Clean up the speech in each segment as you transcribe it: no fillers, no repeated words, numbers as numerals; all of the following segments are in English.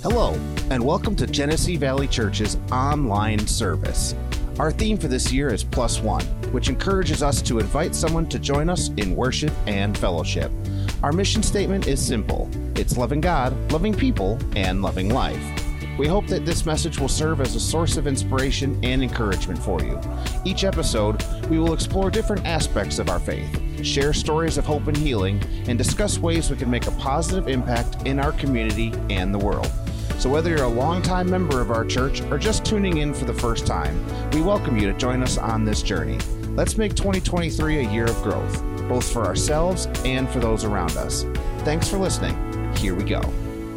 Hello, and welcome to Genesee Valley Church's online service. Our theme for this year is Plus One, which encourages us to invite someone to join us in worship and fellowship. Our mission statement is simple. It's loving God, loving people, and loving life. We hope that this message will serve as a source of inspiration and encouragement for you. Each episode, we will explore different aspects of our faith, share stories of hope and healing, and discuss ways we can make a positive impact in our community and the world. So whether you're a longtime member of our church or just tuning in for the first time, we welcome you to join us on this journey. Let's make 2023 a year of growth, both for ourselves and for those around us. Thanks for listening. Here we go.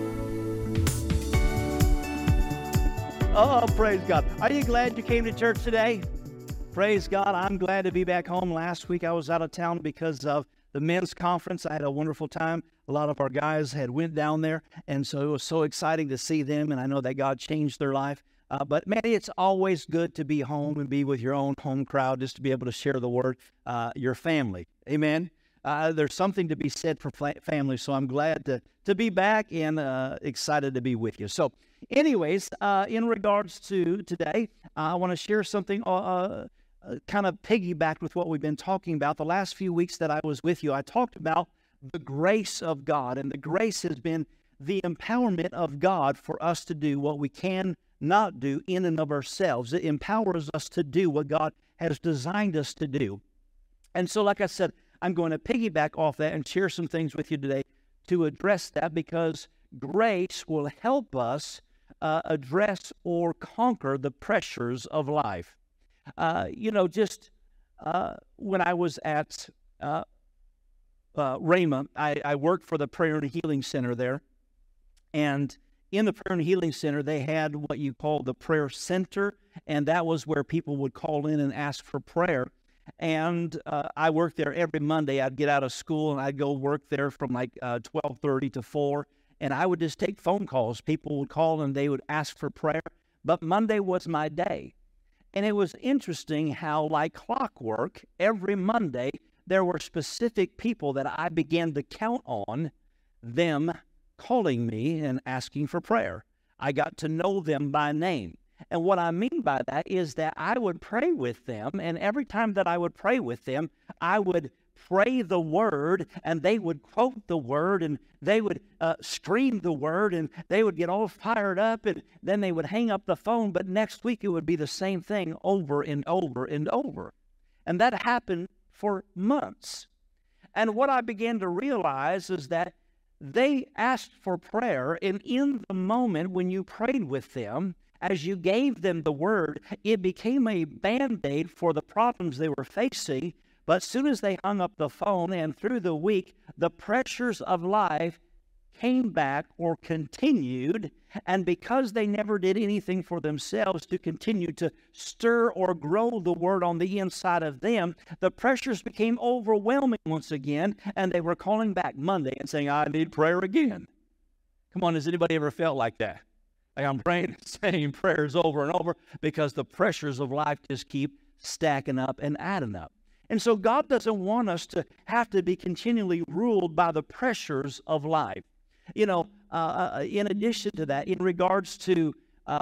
Oh, praise God. Are you glad you came to church today? Praise God. I'm glad to be back home. Last week I was out of town because of the men's conference. I had a wonderful time. A lot of our guys had went down there, and so it was so exciting to see them, and I know that God changed their life. But man, it's always good to be home and be with your own home crowd, just to be able to share the word, your family. Amen. There's something to be said for family, so I'm glad to be back and excited to be with you. So anyways, in regards to today, I want to share something kind of piggybacked with what we've been talking about. The last few weeks that I was with you, I talked about the grace of God, and the grace has been the empowerment of God for us to do what we can not do in and of ourselves. It empowers us to do what God has designed us to do. And so, like I said, I'm going to piggyback off that and share some things with you today to address that, because grace will help us address or conquer the pressures of life. When I was at Rhema, I worked for the Prayer and Healing Center there. And in the Prayer and Healing Center, they had what you call the prayer center, and that was where people would call in and ask for prayer. And I worked there every Monday. I'd get out of school and I'd go work there from like 12:30 to 4, and I would just take phone calls. People would call and they would ask for prayer, but Monday was my day. And it was interesting how, like clockwork, every Monday there were specific people that I began to count on them calling me and asking for prayer. I got to know them by name. And what I mean by that is that I would pray with them, and every time that I would pray with them, I would pray the word, and they would quote the word, and they would scream the word, and they would get all fired up, and then they would hang up the phone. But next week it would be the same thing over and over and over. And that happened for months. And what I began to realize is that they asked for prayer, and in the moment when you prayed with them, as you gave them the word, it became a Band-Aid for the problems they were facing. But as soon as they hung up the phone and through the week, the pressures of life came back or continued. And because they never did anything for themselves to continue to stir or grow the word on the inside of them, the pressures became overwhelming once again. And they were calling back Monday and saying, I need prayer again. Come on, has anybody ever felt like that? Like I'm praying, saying prayers over and over because the pressures of life just keep stacking up and adding up. And so God doesn't want us to have to be continually ruled by the pressures of life. In addition to that, in regards to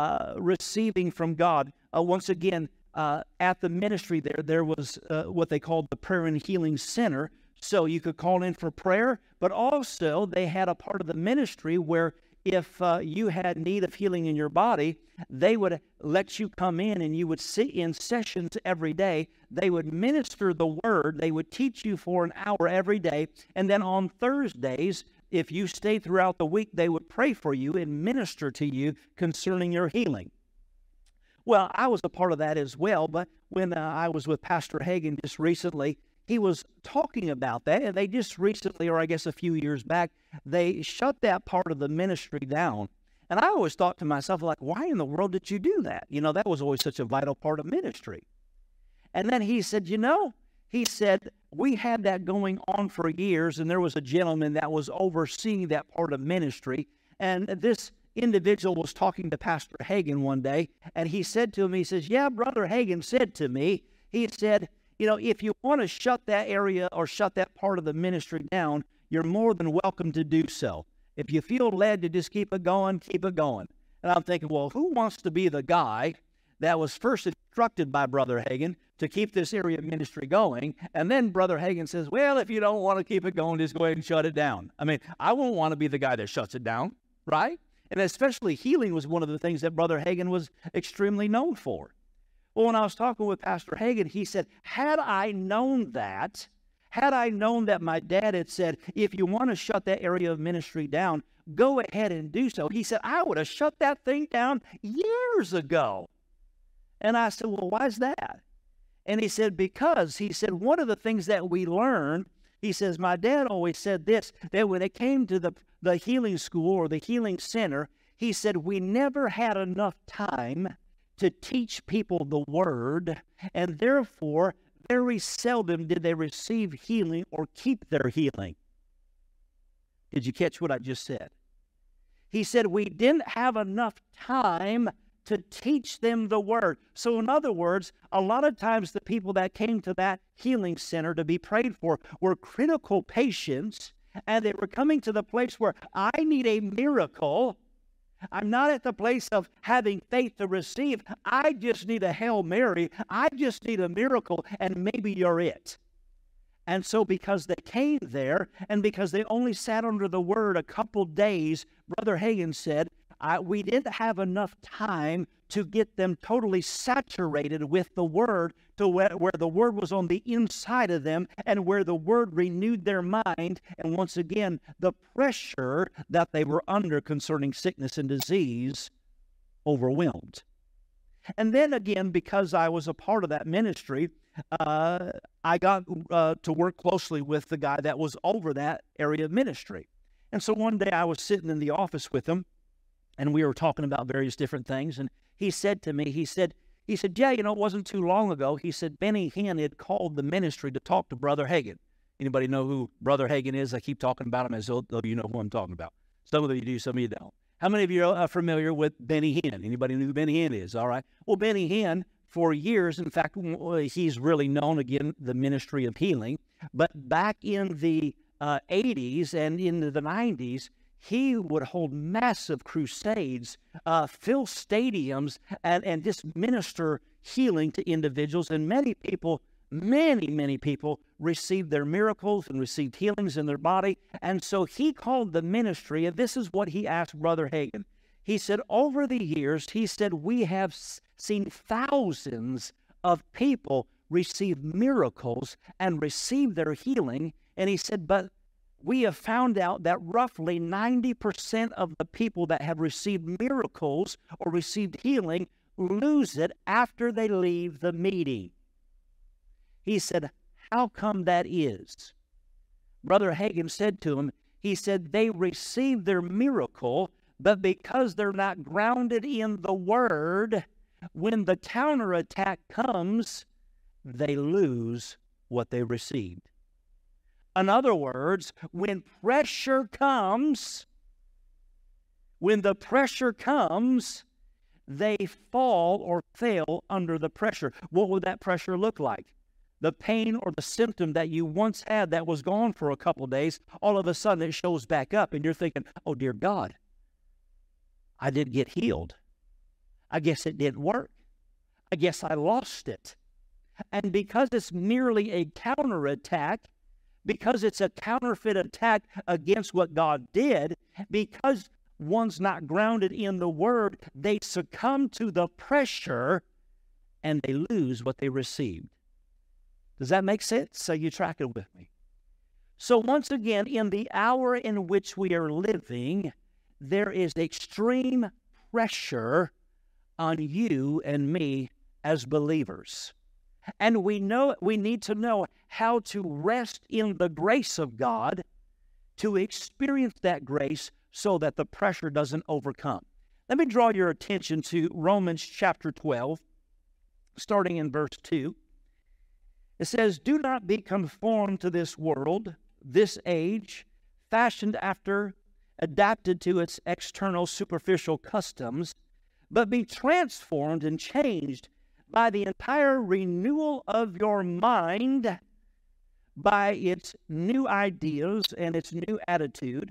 receiving from God, once again, at the ministry there was what they called the Prayer and Healing Center. So you could call in for prayer, but also they had a part of the ministry where if you had need of healing in your body, they would let you come in and you would sit in sessions every day. They would minister the word. They would teach you for an hour every day. And then on Thursdays, if you stayed throughout the week, they would pray for you and minister to you concerning your healing. Well, I was a part of that as well, but when I was with Pastor Hagin just recently, he was talking about that, and they just recently, or I guess a few years back, they shut that part of the ministry down. And I always thought to myself, like, why in the world did you do that? That was always such a vital part of ministry. And then he said, we had that going on for years, and there was a gentleman that was overseeing that part of ministry, and this individual was talking to Pastor Hagin one day, and he said to him, he says, yeah, Brother Hagin said to me, he said, if you want to shut that area or shut that part of the ministry down, you're more than welcome to do so. If you feel led to just keep it going, keep it going. And I'm thinking, well, who wants to be the guy that was first instructed by Brother Hagin to keep this area of ministry going, and then Brother Hagin says, well, if you don't want to keep it going, just go ahead and shut it down. I mean, I won't want to be the guy that shuts it down, right? And especially healing was one of the things that Brother Hagin was extremely known for. Well, when I was talking with Pastor Hagin, he said, had I known that my dad had said, if you want to shut that area of ministry down, go ahead and do so. He said, I would have shut that thing down years ago. And I said, well, why is that? And he said, because, he said, one of the things that we learned, he says, my dad always said this, that when it came to the healing school or the healing center, he said, we never had enough time to teach people the word, and therefore, very seldom did they receive healing or keep their healing. Did you catch what I just said? He said, we didn't have enough time to teach them the word. So in other words, a lot of times the people that came to that healing center to be prayed for were critical patients, and they were coming to the place where I need a miracle. I'm not at the place of having faith to receive. I just need a Hail Mary. I just need a miracle, and maybe you're it. And so because they came there, and because they only sat under the word a couple days, Brother Hagin said, we didn't have enough time to get them totally saturated with the word to where the word was on the inside of them and where the word renewed their mind. And once again, the pressure that they were under concerning sickness and disease overwhelmed. And then again, because I was a part of that ministry, I got to work closely with the guy that was over that area of ministry. And so one day I was sitting in the office with him, and we were talking about various different things. And he said to me, he said, yeah, you know, it wasn't too long ago. He said, Benny Hinn had called the ministry to talk to Brother Hagin. Anybody know who Brother Hagin is? I keep talking about him as though you know who I'm talking about. Some of you do, some of you don't. How many of you are familiar with Benny Hinn? Anybody know who Benny Hinn is? All right. Well, Benny Hinn, for years, in fact, he's really known, again, the ministry of healing. But back in the 80s and into the 90s, he would hold massive crusades, fill stadiums, and just minister healing to individuals. And many people received their miracles and received healings in their body. And so he called the ministry, and this is what he asked Brother Hagin. He said, over the years, he said, we have seen thousands of people receive miracles and receive their healing. And he said, but we have found out that roughly 90% of the people that have received miracles or received healing lose it after they leave the meeting. He said, how come that is? Brother Hagin said to him, he said, they receive their miracle, but because they're not grounded in the Word, when the counterattack comes, they lose what they received. In other words, when the pressure comes, they fall or fail under the pressure. What would that pressure look like? The pain or the symptom that you once had that was gone for a couple days, all of a sudden it shows back up, and you're thinking, oh, dear God, I didn't get healed. I guess it didn't work. I guess I lost it. And because it's merely a counterattack, because it's a counterfeit attack against what God did, because one's not grounded in the Word, they succumb to the pressure and they lose what they received. Does that make sense? So you track it with me. So once again, in the hour in which we are living, there is extreme pressure on you and me as believers. And we need to know how to rest in the grace of God, to experience that grace so that the pressure doesn't overcome. Let me draw your attention to Romans chapter 12, starting in verse 2. It says, do not be conformed to this world, this age, fashioned after, adapted to its external superficial customs, but be transformed and changed by the entire renewal of your mind, by its new ideas and its new attitude,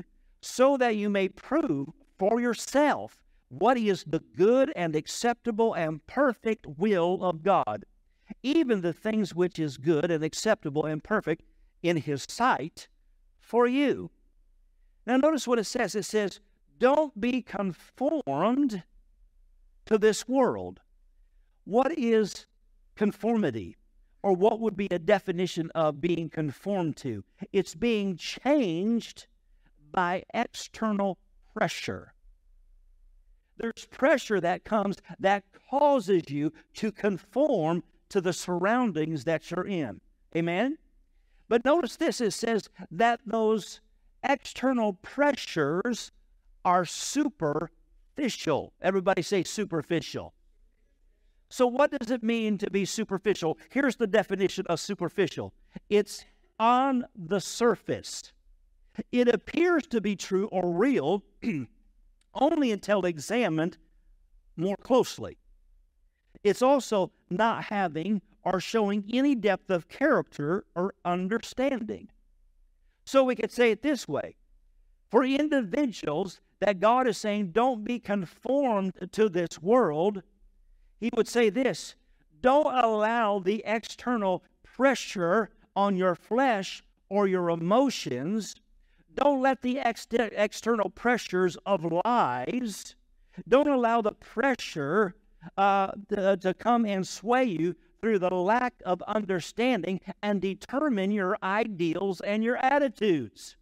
so that you may prove for yourself what is the good and acceptable and perfect will of God, even the things which is good and acceptable and perfect in His sight for you. Now notice what it says. It says, don't be conformed to this world. What is conformity? Or what would be a definition of being conformed to? It's being changed by external pressure. There's pressure that comes that causes you to conform to the surroundings that you're in. Amen? But notice this, it says that those external pressures are superficial. Everybody say superficial. So what does it mean to be superficial? Here's the definition of superficial. It's on the surface. It appears to be true or real only until examined more closely. It's also not having or showing any depth of character or understanding. So we could say it this way. For individuals that God is saying, don't be conformed to this world, He would say this: don't allow the external pressure on your flesh or your emotions. Don't let the external pressures of lies, don't allow the pressure to come and sway you through the lack of understanding and determine your ideals and your attitudes.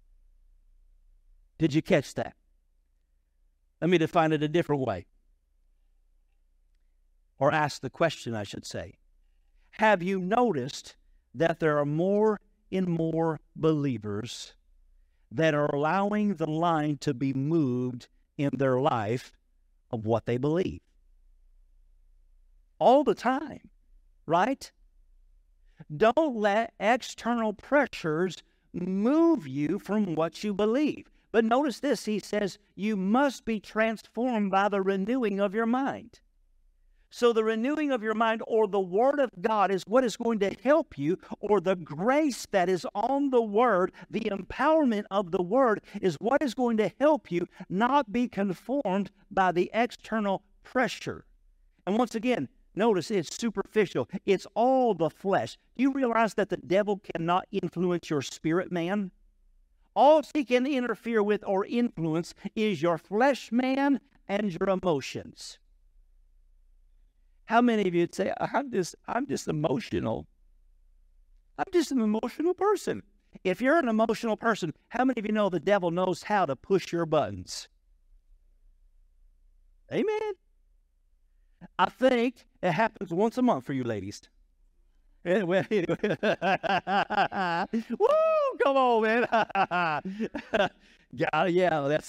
Did you catch that? Let me define it a different way. Or ask the question, I should say. Have you noticed that there are more and more believers that are allowing the line to be moved in their life of what they believe? All the time, right? Don't let external pressures move you from what you believe. But notice this, he says, you must be transformed by the renewing of your mind. So the renewing of your mind, or the Word of God, is what is going to help you, or the grace that is on the Word, the empowerment of the Word is what is going to help you not be conformed by the external pressure. And once again, notice it's superficial. It's all the flesh. Do you realize that the devil cannot influence your spirit man? All he can interfere with or influence is your flesh man and your emotions. How many of you would say, I'm just emotional? I'm just an emotional person. If you're an emotional person, how many of you know the devil knows how to push your buttons? Amen. I think it happens once a month for you ladies. Anyway. Woo! Come on, man. Yeah, that's,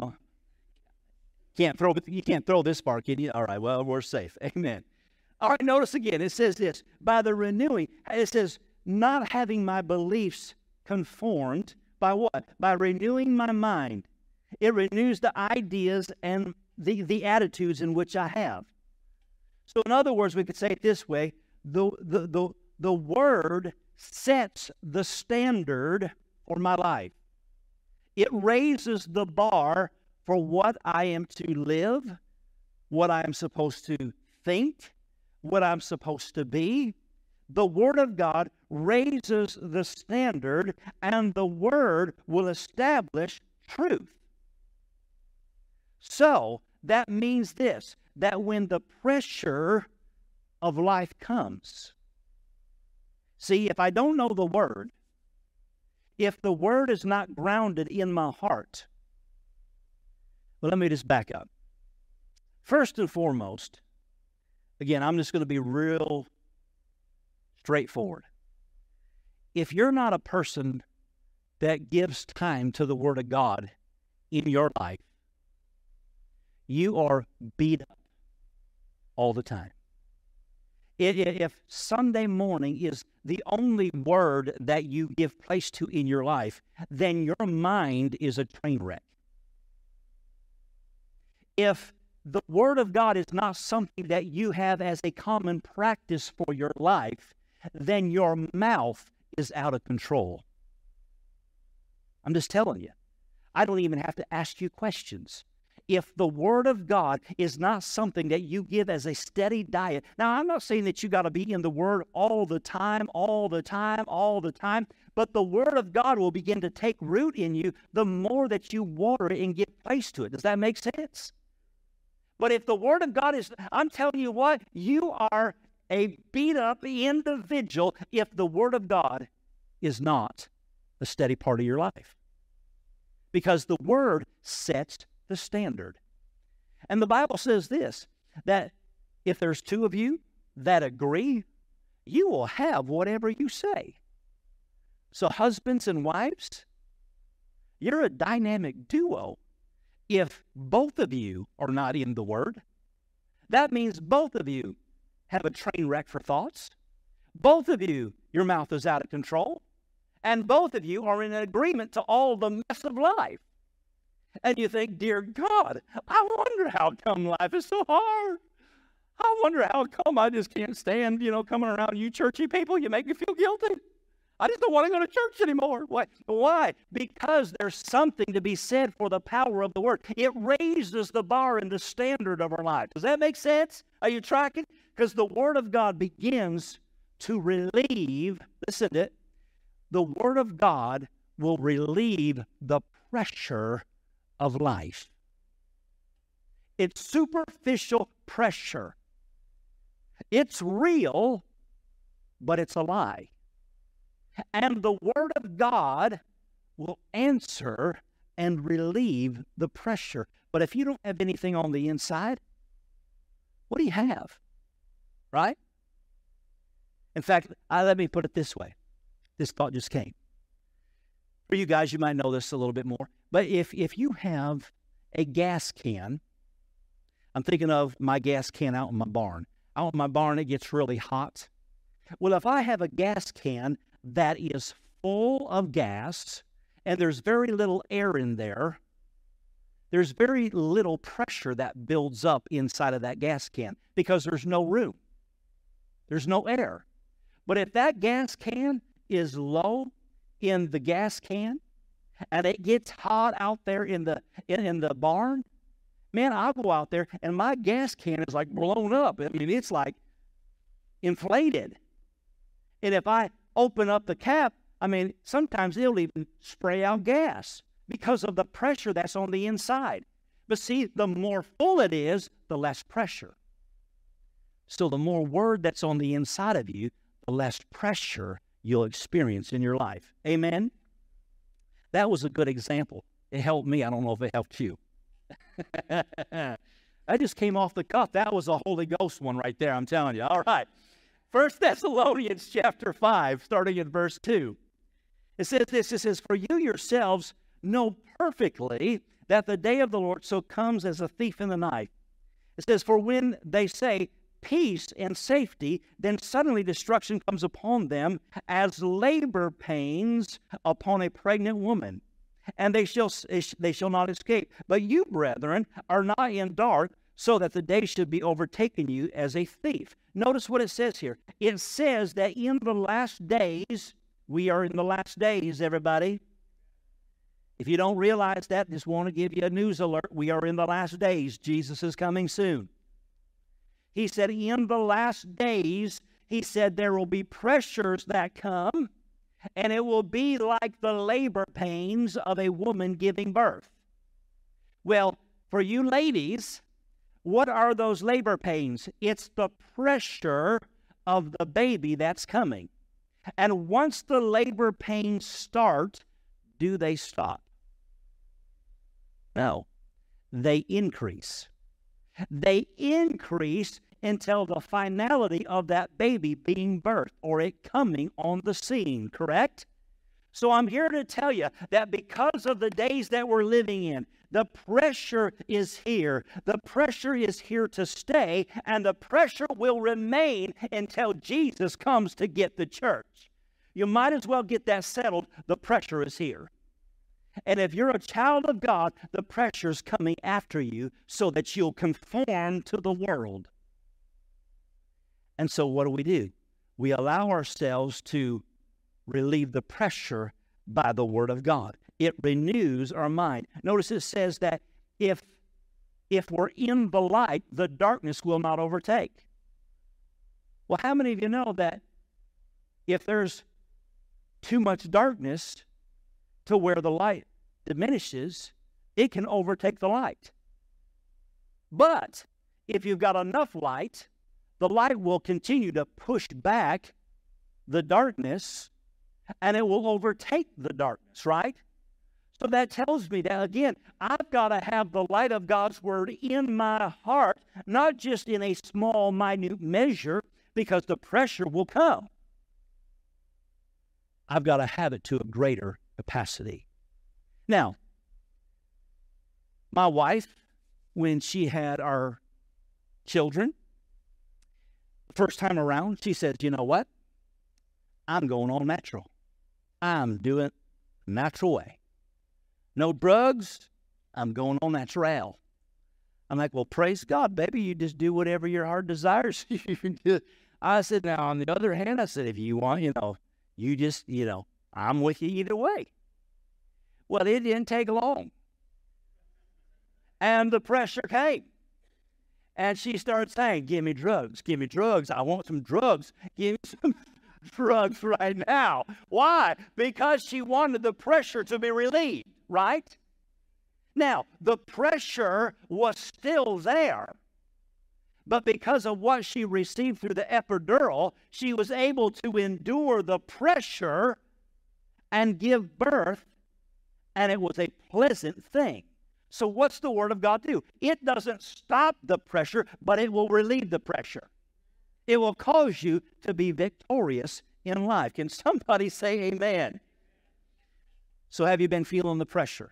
you can't throw this far, can you? All right, well, we're safe. Amen. All right, notice again, it says this, by the renewing, it says, not having my beliefs conformed, by what? By renewing my mind. It renews the ideas and the attitudes in which I have. So in other words, we could say it this way, the Word sets the standard for my life. It raises the bar for what I am to live, what I am supposed to think, what I'm supposed to be. The Word of God raises the standard, and the Word will establish truth. So, that means this, that when the pressure of life comes, see, if I don't know the Word, if the Word is not grounded in my heart, well, let me just back up. First and foremost, again, I'm just going to be real straightforward. If you're not a person that gives time to the Word of God in your life, you are beat up all the time. If Sunday morning is the only word that you give place to in your life, then your mind is a train wreck. If the Word of God is not something that you have as a common practice for your life, then your mouth is out of control. I'm just telling you. I don't even have to ask you questions. If the Word of God is not something that you give as a steady diet. Now, I'm not saying that you got to be in the Word all the time, but the Word of God will begin to take root in you the more that you water it and give place to it. Does that make sense? But if the Word of God is, I'm telling you what, you are a beat-up individual if the Word of God is not a steady part of your life. Because the Word sets the standard. And the Bible says this, that if there's two of you that agree, you will have whatever you say. So husbands and wives, you're a dynamic duo. If both of you are not in the Word, that means both of you have a train wreck for thoughts. Both of you, your mouth is out of control. And both of you are in agreement to all the mess of life. And you think, dear God, I wonder how come life is so hard. I wonder how come I just can't stand, coming around you churchy people. You make me feel guilty. I just don't want to go to church anymore. Why? Because there's something to be said for the power of the Word. It raises the bar and the standard of our life. Does that make sense? Are you tracking? Because the Word of God begins to relieve, listen to it, the Word of God will relieve the pressure of life. It's superficial pressure. It's real, but it's a lie. And the Word of God will answer and relieve the pressure. But if you don't have anything on the inside, what do you have? Right? In fact, let me put it this way. This thought just came. For you guys, you might know this a little bit more. But if you have a gas can, I'm thinking of my gas can out in my barn. Out in my barn, it gets really hot. Well, if I have a gas can that is full of gas and there's very little air in there, there's very little pressure that builds up inside of that gas can because there's no room. There's no air. But if that gas can is low in the gas can, and it gets hot out there in the barn, man, I'll go out there and my gas can is like blown up. I mean, it's like inflated. And if I open up the cap, I mean, sometimes it'll even spray out gas because of the pressure that's on the inside. But see, the more full it is, the less pressure. So the more Word that's on the inside of you, the less pressure you'll experience in your life. Amen? That was a good example. It helped me. I don't know if it helped you. I just came off the cuff. That was a Holy Ghost one right there, I'm telling you. All right. 1 Thessalonians chapter 5, starting at verse 2. It says this, it says, "For you yourselves know perfectly that the day of the Lord so comes as a thief in the night." It says, "For when they say peace and safety, then suddenly destruction comes upon them as labor pains upon a pregnant woman, and they shall not escape. But you, brethren, are not in dark, so that the day should be overtaken you as a thief." Notice what it says here. It says that in the last days, we are in the last days, everybody. If you don't realize that, just want to give you a news alert. We are in the last days. Jesus is coming soon. He said, in the last days, he said, there will be pressures that come, and it will be like the labor pains of a woman giving birth. Well, for you ladies, what are those labor pains? It's the pressure of the baby that's coming. And once the labor pains start, do they stop? No. They increase. They increase until the finality of that baby being birthed or it coming on the scene, correct? So I'm here to tell you that because of the days that we're living in, the pressure is here. The pressure is here to stay, and the pressure will remain until Jesus comes to get the church. You might as well get that settled. The pressure is here. And if you're a child of God, the pressure's coming after you so that you'll conform to the world. And so what do? We allow ourselves to relieve the pressure by the Word of God. it renews our mind. Notice it says that if we're in the light, the darkness will not overtake. Well, how many of you know that if there's too much darkness to where the light diminishes, it can overtake the light? But if you've got enough light, the light will continue to push back the darkness, and it will overtake the darkness, right? So that tells me that, again, I've got to have the light of God's Word in my heart, not just in a small, minute measure, because the pressure will come. I've got to have it to a greater capacity. Now, my wife, when she had our children, the first time around, she says, you know what? I'm going all natural. I'm doing it natural way. No drugs. I'm going all natural. I'm like, well, praise God, baby. You just do whatever your heart desires. I said, now, on the other hand, I said, if you want, you just, I'm with you either way. Well, it didn't take long. And the pressure came. And she started saying, give me drugs. Give me drugs. I want some drugs. Give me some drugs right now. Why? Because she wanted the pressure to be relieved, right? Now, the pressure was still there. But because of what she received through the epidural, she was able to endure the pressure and give birth, and it was a pleasant thing. So what's the Word of God do? It doesn't stop the pressure, but it will relieve the pressure. It will cause you to be victorious in life. Can somebody say amen? So have you been feeling the pressure?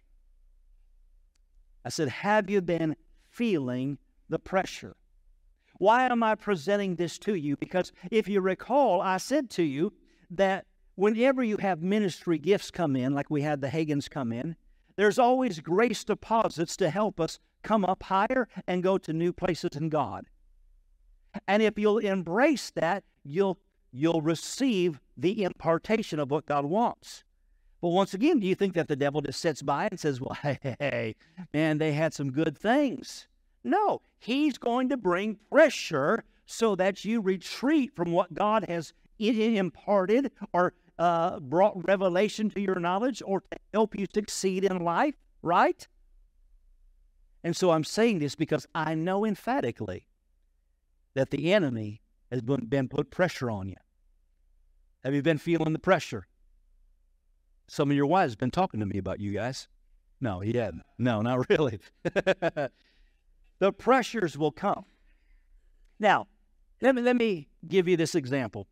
I said, have you been feeling the pressure? Why am I presenting this to you? Because if you recall, I said to you that whenever you have ministry gifts come in, like we had the Hagins come in, there's always grace deposits to help us come up higher and go to new places in God. And if you'll embrace that, you'll receive the impartation of what God wants. But once again, do you think that the devil just sits by and says, well, hey, man, they had some good things? No, he's going to bring pressure so that you retreat from what God has imparted or brought revelation to your knowledge or to help you succeed in life, right? And so I'm saying this because I know emphatically that the enemy has been put pressure on you. Have you been feeling the pressure? Some of your wives have been talking to me about you guys. No, he hadn't. No, not really. The pressures will come. Now, let me give you this example.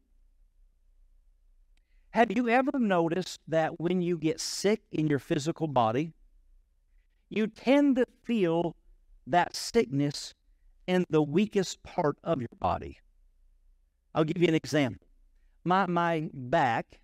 Have you ever noticed that when you get sick in your physical body, you tend to feel that sickness in the weakest part of your body? I'll give you an example. My back,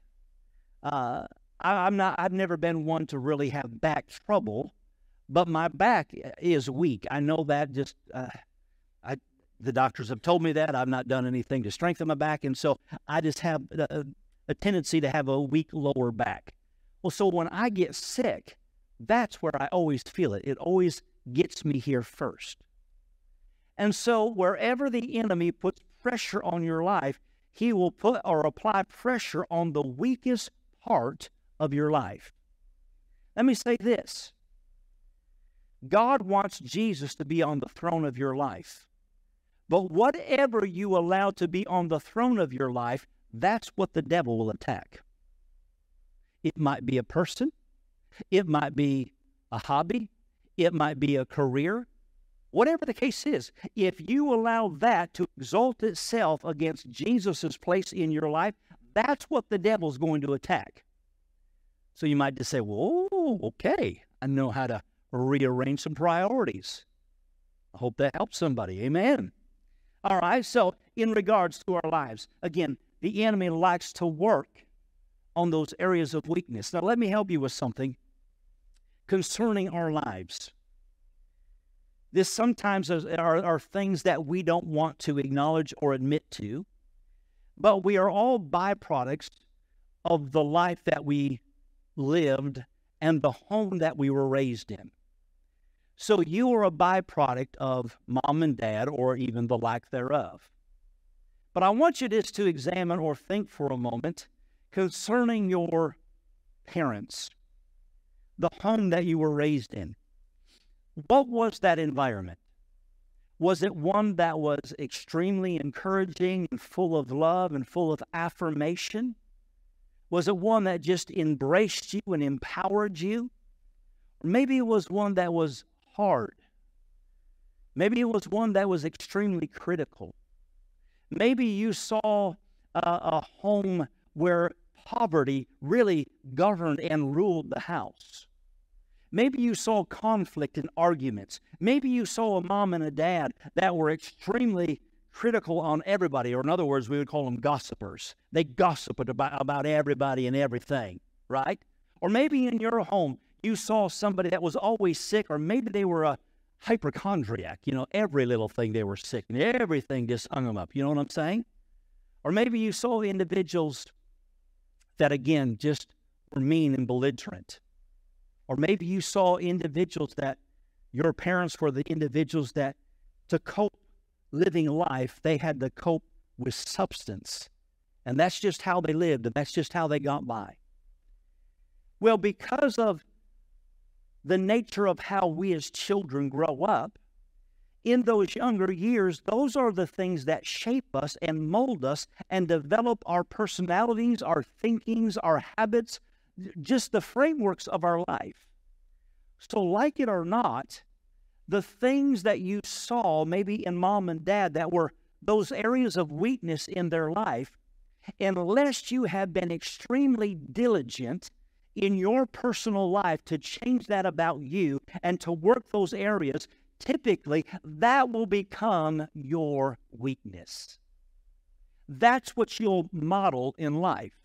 I've never been one to really have back trouble, but my back is weak. I know that just, the doctors have told me that. I've not done anything to strengthen my back, and so I just have a tendency to have a weak lower back. Well, so when I get sick, that's where I always feel it. It always gets me here first. And so wherever the enemy puts pressure on your life, he will put or apply pressure on the weakest part of your life. Let me say this. God wants Jesus to be on the throne of your life. But whatever you allow to be on the throne of your life, that's what the devil will attack. It might be a person. It might be a hobby. It might be a career. Whatever the case is, if you allow that to exalt itself against Jesus' place in your life, that's what the devil's going to attack. So you might just say, well, okay, I know how to rearrange some priorities. I hope that helps somebody. Amen. All right, so in regards to our lives, again, the enemy likes to work on those areas of weakness. Now, let me help you with something concerning our lives. This sometimes are things that we don't want to acknowledge or admit to, but we are all byproducts of the life that we lived and the home that we were raised in. So you are a byproduct of mom and dad, or even the lack thereof. But I want you just to examine or think for a moment concerning your parents, the home that you were raised in. What was that environment? Was it one that was extremely encouraging and full of love and full of affirmation? Was it one that just embraced you and empowered you? Or maybe it was one that was hard. Maybe it was one that was extremely critical. Maybe you saw a home where poverty really governed and ruled the house. Maybe you saw conflict and arguments. Maybe you saw a mom and a dad that were extremely critical on everybody, or in other words, we would call them gossipers. They gossiped about everybody and everything, right? Or maybe in your home, you saw somebody that was always sick, or maybe they were a hypochondriac. You know, every little thing they were sick, and everything just hung them up. You know what I'm saying? Or maybe you saw individuals that, again, just were mean and belligerent. Or maybe you saw individuals that your parents were the individuals that, to cope living life, they had to cope with substance. And that's just how they lived, and that's just how they got by. Well, because of the nature of how we as children grow up, in those younger years, those are the things that shape us and mold us and develop our personalities, our thinkings, our habits, just the frameworks of our life. So like it or not, the things that you saw maybe in mom and dad that were those areas of weakness in their life, unless you have been extremely diligent in your personal life to change that about you and to work those areas, typically that will become your weakness. That's what you'll model in life.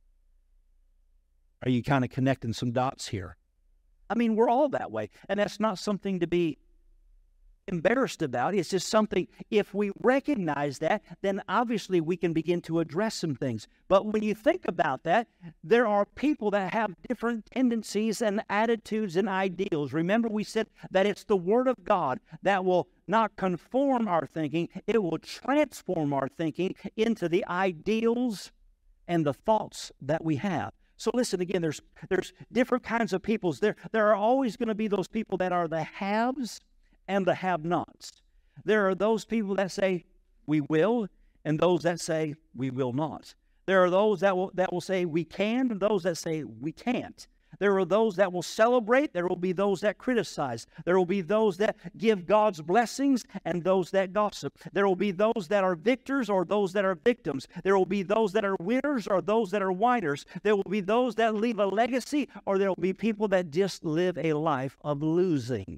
Are you kind of connecting some dots here? I mean, we're all that way, and that's not something to be embarrassed about. It's just something, if we recognize that, then obviously we can begin to address some things. But when you think about that, there are people that have different tendencies and attitudes and ideals. Remember, we said that it's the Word of God that will not conform our thinking, it will transform our thinking into the ideals and the thoughts that we have. So listen, again, there's different kinds of peoples. There are always going to be those people that are the haves and the have-nots. There are those people that say, we will, and those that say, we will not. There are those that will say, we can, and those that say, we can't. There are those that will celebrate. There will be those that criticize. There will be those that give God's blessings and those that gossip. There will be those that are victors or those that are victims. There will be those that are winners or those that are whiners. There will be those that leave a legacy, or there will be people that just live a life of losing.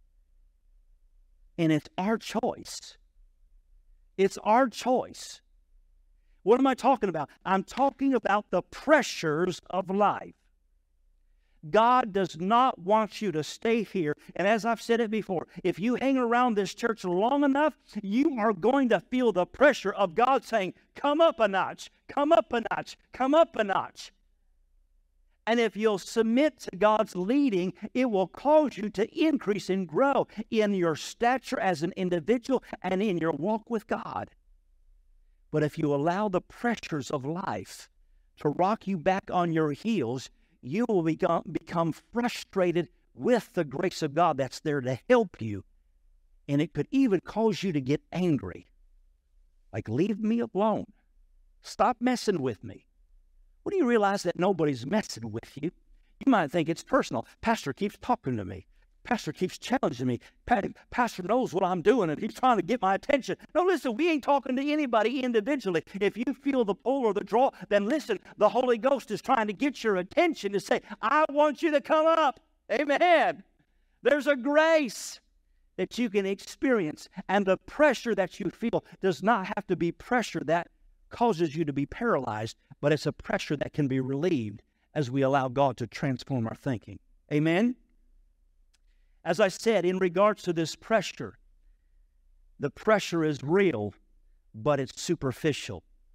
And it's our choice. It's our choice. What am I talking about? I'm talking about the pressures of life. God does not want you to stay here. And as I've said it before, if you hang around this church long enough, you are going to feel the pressure of God saying, come up a notch, come up a notch, come up a notch. And if you'll submit to God's leading, it will cause you to increase and grow in your stature as an individual and in your walk with God. But if you allow the pressures of life to rock you back on your heels, you will become frustrated with the grace of God that's there to help you. And it could even cause you to get angry. Like, leave me alone. Stop messing with me. Well, do you realize that nobody's messing with you? You might think it's personal. Pastor keeps talking to me. Pastor keeps challenging me. Pastor knows what I'm doing, and he's trying to get my attention. No, listen, we ain't talking to anybody individually. If you feel the pull or the draw, then listen, the Holy Ghost is trying to get your attention to say, I want you to come up. Amen. There's a grace that you can experience, and the pressure that you feel does not have to be pressure that causes you to be paralyzed, but it's a pressure that can be relieved as we allow God to transform our thinking. Amen? As I said, in regards to this pressure, the pressure is real, but it's superficial.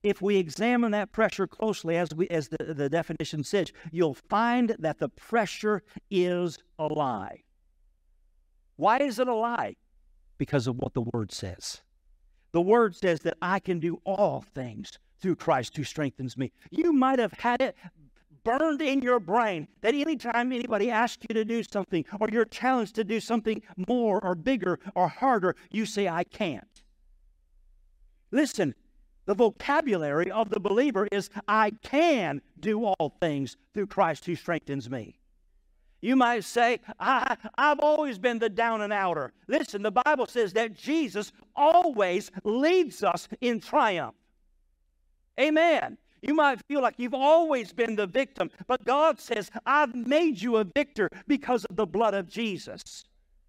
if we examine that pressure closely, as the definition says, you'll find that the pressure is a lie. Why is it a lie? Because of what the Word says. The Word says that I can do all things through Christ who strengthens me. You might have had it burned in your brain that anytime anybody asks you to do something, or you're challenged to do something more or bigger or harder, you say, I can't. Listen, the vocabulary of the believer is, I can do all things through Christ who strengthens me. You might say, I've always been the down and outer. Listen, the Bible says that Jesus always leads us in triumph. Amen. You might feel like you've always been the victim, but God says, I've made you a victor because of the blood of Jesus.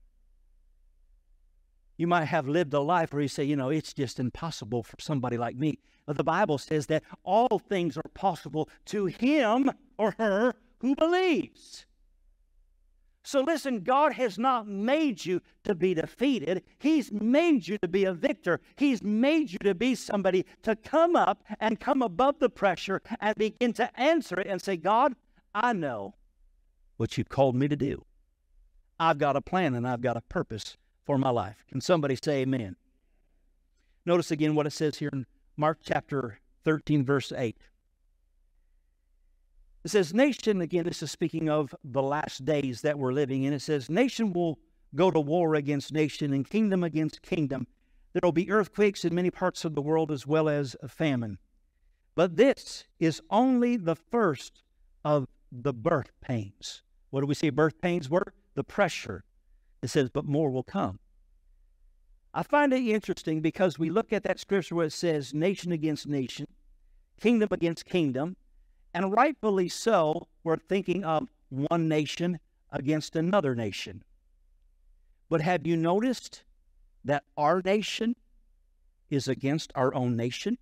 You might have lived a life where you say, it's just impossible for somebody like me. But the Bible says that all things are possible to him or her who believes. So listen, God has not made you to be defeated. He's made you to be a victor. He's made you to be somebody to come up and come above the pressure and begin to answer it and say, God, I know what you've called me to do. I've got a plan and I've got a purpose for my life. Can somebody say amen? Notice again what it says here in Mark chapter 13, verse 8. It says, nation, again, this is speaking of the last days that we're living in. It says, nation will go to war against nation and kingdom against kingdom. There will be earthquakes in many parts of the world as well as a famine. But this is only the first of the birth pains. What do we say birth pains were? The pressure. It says, but more will come. I find it interesting because we look at that scripture where it says nation against nation, kingdom against kingdom, and rightfully so, we're thinking of one nation against another nation. But have you noticed that our nation is against our own nation?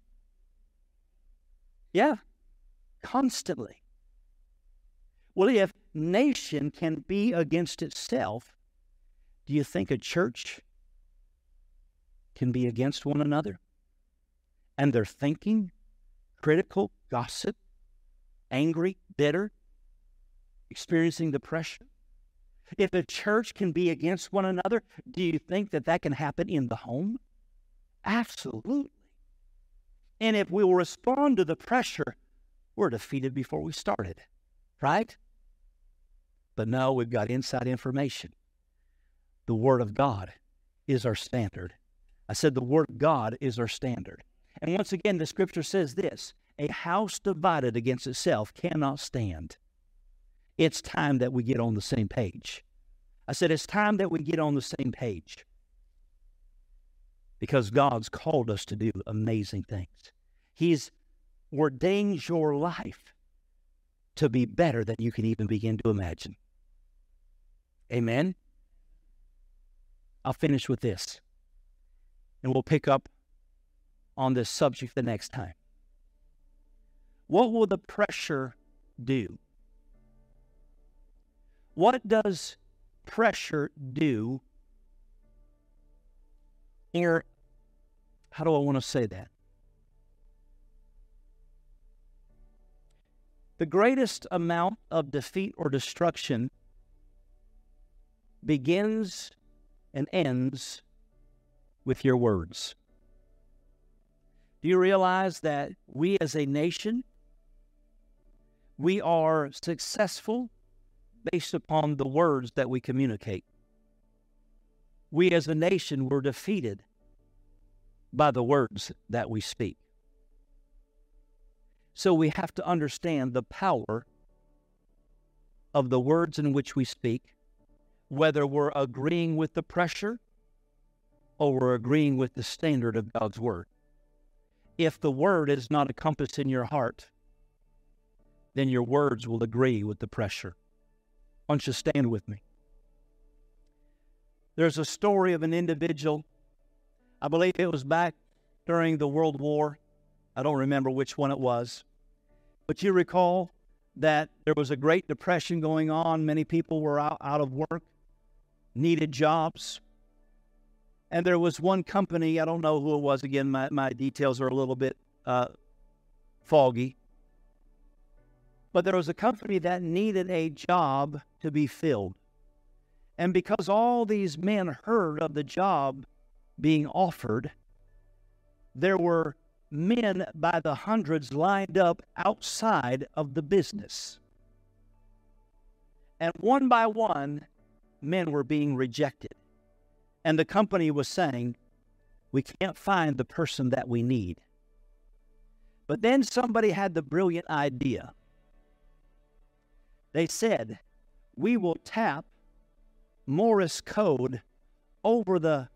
Yeah, constantly. Well, if nation can be against itself, do you think a church can be against one another? And they're thinking, critical, gossip, angry, bitter, experiencing depression. If a church can be against one another, do you think that that can happen in the home? Absolutely. And if we will respond to the pressure, we're defeated before we started, right? But no, we've got inside information. The Word of God is our standard. I said the Word of God is our standard. And once again, the Scripture says this, a house divided against itself cannot stand. It's time that we get on the same page. I said it's time that we get on the same page. Because God's called us to do amazing things. He's ordained your life to be better than you can even begin to imagine. Amen? I'll finish with this. And we'll pick up on this subject the next time. What will the pressure do? What does pressure do? Here, how do I want to say that? The greatest amount of defeat or destruction begins and ends with your words. Do you realize that we as a nation, we are successful based upon the words that we communicate? We as a nation were defeated by the words that we speak. So we have to understand the power of the words in which we speak, whether we're agreeing with the pressure or we're agreeing with the standard of God's Word. If the Word is not a compass in your heart, then your words will agree with the pressure. Why don't you stand with me? There's a story of an individual, I believe it was back during the World War. I don't remember which one it was. But you recall that there was a Great Depression going on. Many people were out of work, needed jobs. And there was one company, I don't know who it was. Again, my details are a little bit foggy. But there was a company that needed a job to be filled. And because all these men heard of the job being offered, there were men by the hundreds lined up outside of the business. And one by one, men were being rejected. And the company was saying, we can't find the person that we need. But then somebody had the brilliant idea. They said, we will tap Morse code over the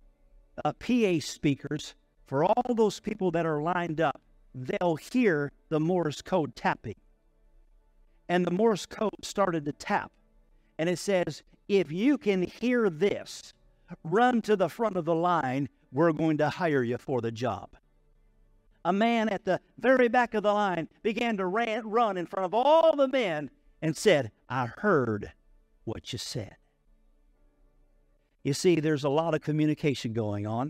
PA speakers for all those people that are lined up. They'll hear the Morse code tapping. And the Morse code started to tap. And it says, if you can hear this, run to the front of the line. We're going to hire you for the job. A man at the very back of the line began to run in front of all the men and said, I heard what you said. You see, there's a lot of communication going on.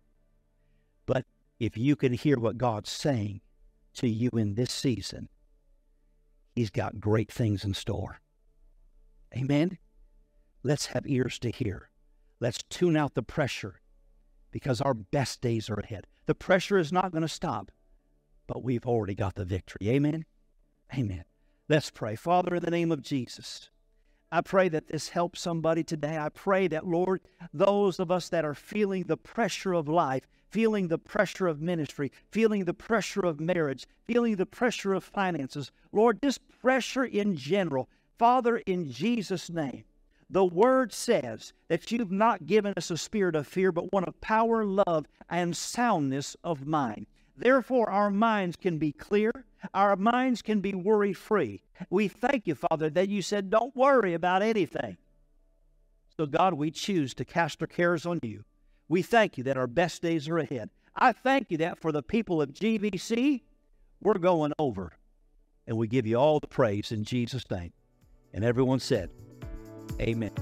But if you can hear what God's saying to you in this season, He's got great things in store. Amen? Let's have ears to hear. Let's tune out the pressure because our best days are ahead. The pressure is not going to stop, but we've already got the victory. Amen? Amen. Let's pray. Father, in the name of Jesus, I pray that this helps somebody today. I pray that, Lord, those of us that are feeling the pressure of life, feeling the pressure of ministry, feeling the pressure of marriage, feeling the pressure of finances, Lord, this pressure in general, Father, in Jesus' name, the Word says that you've not given us a spirit of fear, but one of power, love, and soundness of mind. Therefore, our minds can be clear. Our minds can be worry-free. We thank you, Father, that you said, don't worry about anything. So, God, we choose to cast our cares on you. We thank you that our best days are ahead. I thank you that for the people of GVC, we're going over. And we give you all the praise in Jesus' name. And everyone said, amen.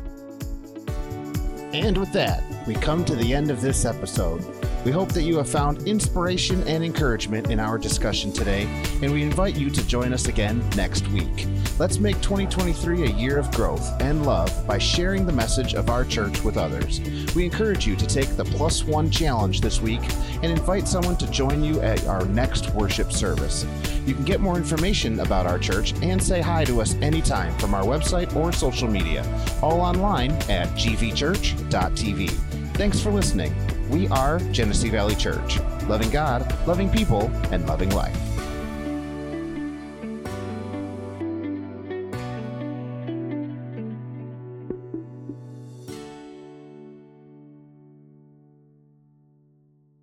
And with that, we come to the end of this episode. We hope that you have found inspiration and encouragement in our discussion today, and we invite you to join us again next week. Let's make 2023 a year of growth and love by sharing the message of our church with others. We encourage you to take the +1 challenge this week and invite someone to join you at our next worship service. You can get more information about our church and say hi to us anytime from our website or social media, all online at gvchurch.tv. Thanks for listening. We are Genesee Valley Church, loving God, loving people, and loving life.